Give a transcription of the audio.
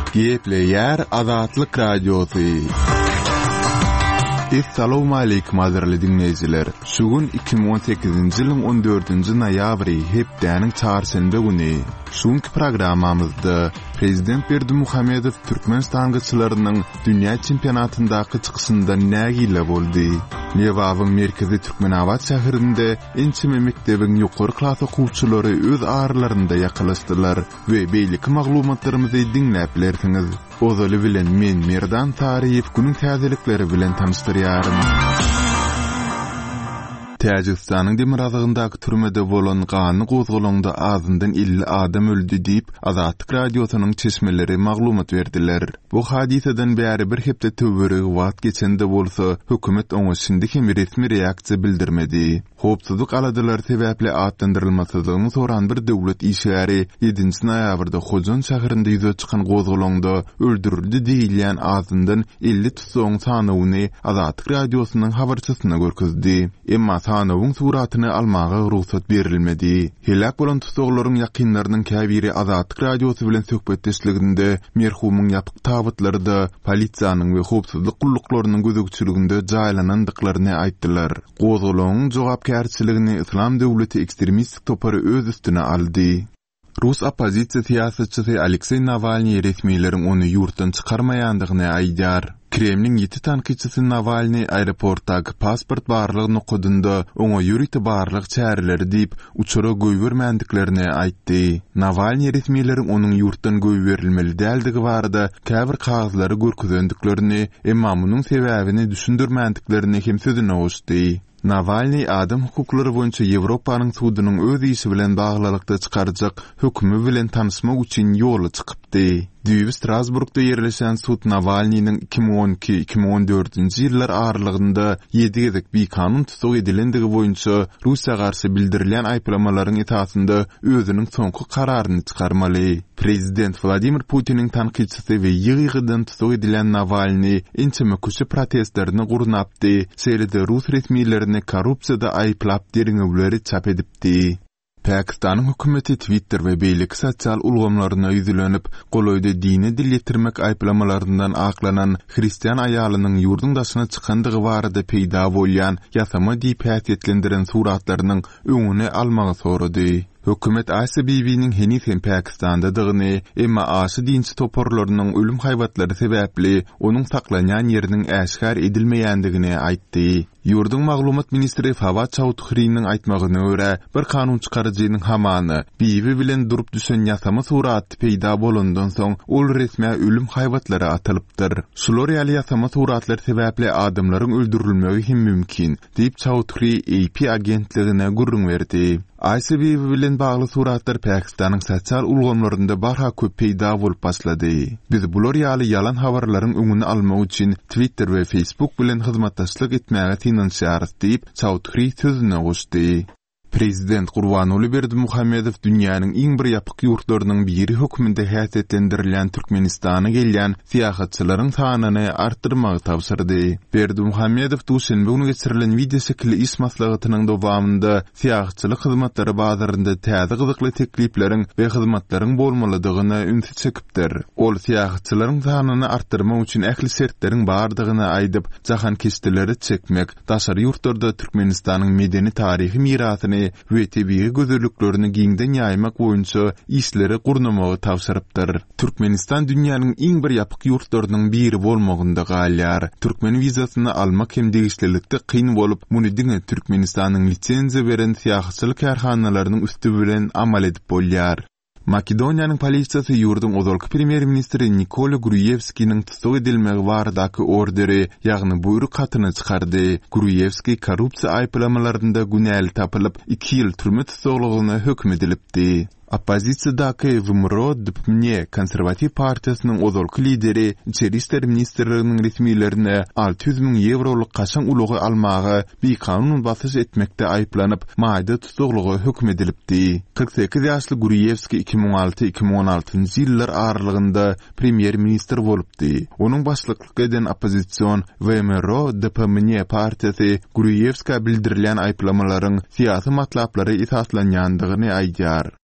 Gepleyer Azatlyk Radiosu. Assalamu alaykum azizli dinleyijiler. Şugun 2018-nji ýylyň 14-nji noýabry hepdeniň çarşamba güni. Şuňky programmamyzda Prezident Berdimuhamedow Türkmenistanyň dünýä çempionatyndaky çykyşynda nägile boldy. Newawyň merkezi Türkmenabad şäherinde ençime mekdebiň ýokary klas okuwçylary öz arlarynda ýakalaşdylar we beýleki maglumatlarymyzy dinläp bilersiňiz. Ozaly bilen men Merdan Tariýew günüň täzelikleri bilen tanışdyrýarym. Täjikistanyň Demirazagyndaky türmede bolan gany gozgulanda azyndan 50 adam öldü diýip Azatlyk radiosynyň çeşmeleri maglumat berdiler. Bu hadiseden bäri bir hepde töweregi wagt geçende bolsa hökümet oňa şimdi hem resmi reaksiýa bildirmedi. Howpsuzlyk aladalar sebäpli atlandyrylmasydygyny soran bir döwlet işgäri 7-nji noýabrda Hojon şäherinde ýüze çykan gozgulanda öldürildi diýilen azyndan 50 tutsaň sanawyny Azatlyk radiosynyň habarçysyna görkezdi. Emma sanawyň suratyny almaga ruhsat berilmedi. Helak bolan tutsaglaryň ýakynlarynyň käbiri Azatlyk radiosy bilen söhbetdeşliginde merhumyň ýapyk tabytlary da polisiýanyň we howpsuzlyk gullaklarynyň gözegçiliginde jaýlanandyklaryny aýtdylar. Gozgulanyň jogapkärçiligini İslam döwleti ekstremistik topary öz üstüne aldy. Rus opozisiýa siýasatçysy Aleksey Navalny resmiýlerin onu ýurtdan çykarmaýandygyny aýdýar. Kremlin 7 tankyçysy Navalny aeroportdaky pasport barlygy nokudynda oňa ýüriti barlyk çäreleri diýip uçura göýbermendiklerini aýtdy. Navalny resmiýlerin onuň ýurtdan göýberilmeli däldigi barada käbir kagazlary görkezendiklerini, emma munyň sebäbini düşündirmendiklerini hem sözüne goşdy. Navalny adam hukuklary boýunça Ýewropanyň sudynyň öz işi bilen baglylykda çykarjak hökmü bilen tanışmak üçin ýola çykypdy. Düýbi Strasburgda ýerleşen sud Navalnyň 2012-2014-nji ýyllar aralygynda 7 gezek bir kanun tutuk edilendigi boýunça Russiýa garşy bildirilen aýplamalaryň etasynda özüniň soňky kararyny çykarmaly. Prezident Vladimir Putiniň tankyçysy we ýygydan tutuk edilen Navalny ençeme köşe protestlerini gurnapdy, şeýle-de Rus resmiýlerini korrupsiýada aýplap deriňewleri çap edipdi. Pakistanyň hökümeti Twitter we beýleki sosial ulgamlaryna ýüzlenip, golaýda dini dil ýetirmek aýplamalaryndan aklanan hristiýan aýalynyň ýurdun daşyna çykandygy barada peýda bolýan ýasama diýip häsiýetlendiren suratlarynyň öňüne almagy sorady. Hökümet Aşy Bibi'nin henüz hem Pakistan'dadygyny, emma aşy dinçi toporlarynyň ölüm haýwatlary sebäpli onuň saklanýan ýeriniň äşkar edilmeýändigini aýtdy. Ýurdun maglumat ministri Fawad Chowdhury'niň aýtmagyna görä, bir kanun çykarjynyň hamany Bibi bilen durup düşen ýasama suraty peýda bolandan soň ol resmiýa ölüm haýwatlary atylypdyr. Şular ýaly ýasama suratlary sebäpli adamlaryň öldürilmegi hem mümkin, diýip Chowdhury AP agentligine gurrun berdi. ICB bilen bagly suratlar Pakistanyň sosial ulgamlarynda barha köp peýda bolup başlady. Biz bular ýaly ýalan habarlaryň öňüni almak üçin Twitter we Facebook bilen hyzmatdaşlyk etmäge tinanşýarys diýip Chowdhury sözüne goşdy. Prezident Gurbanuly Berdimuhamedow dünýäniň iň bir ýapyk ýurtlarynyň biri hökmünde häsiýetlendirilen Türkmenistana gelýän syýahatçylaryň sanyny artdyrmagy tapşyrdy. Berdimuhamedow duşanbe güni geçirilen video şekilli iş maslahatynyň dowamında syýahatçylyk hyzmatlary bazarynda täze gyzykly teklipleriň we hyzmatlaryň bolmalydygyny ünsü çekipdir. Ol syýahatçylaryň sanyny artdyrmak üçin ähli sertleriň bardygyny aýdyp, jahan keşdileri çekmek, daşary ýurtlarda Türkmenistanyň medeni tarihi mirasyny we tebii gözürlüklerini giňden ýaýmak boýunça işleri gurnamagy tapşyrypdyr. Türkmenistan dünýäniň iň bir ýapyk ýurtlarynyň biri bolmagynda galýar. Türkmen wizasyny almak hem degişlilikde kyn bolup, muny diňe Türkmenistanyň lisenziýa beren syýahatçylyk karhanalarynyň üstü bilen amal edip bolýar. Makedoniýanyň polisiýasy ýurdun ozalky premier ministri Nikola Gruevskiň tutuk edilmegi baradaky orderi, ýagny buyruk hatyny çykardy. Gruevski korrupsiýa aýplamalarynda günäli tapylyp 2 ýyl türme tutuklugyna hökm edilipdi. Opozisiýadaky VMRO DPMNE Konservativ partiýasynyň ozalky lideri İçeri işler ministrliginiň resmiýlerine 600 000 euroluk kaşan ulugy almagy bir kanun basyş etmekde aýplanyp, maýda tutuklugy hökm edilipdi. 48 ýaşly Gruevski 2006-2016-njy ýyllar aralygynda premier ministr bolupdy. Onuň başlyklyk eden opozisiýon VMRO DPMNE partiýasy Gruevski'ye bildirilen aýplamalaryň syýasy matlaplary esaslanýandygyny aýdýar.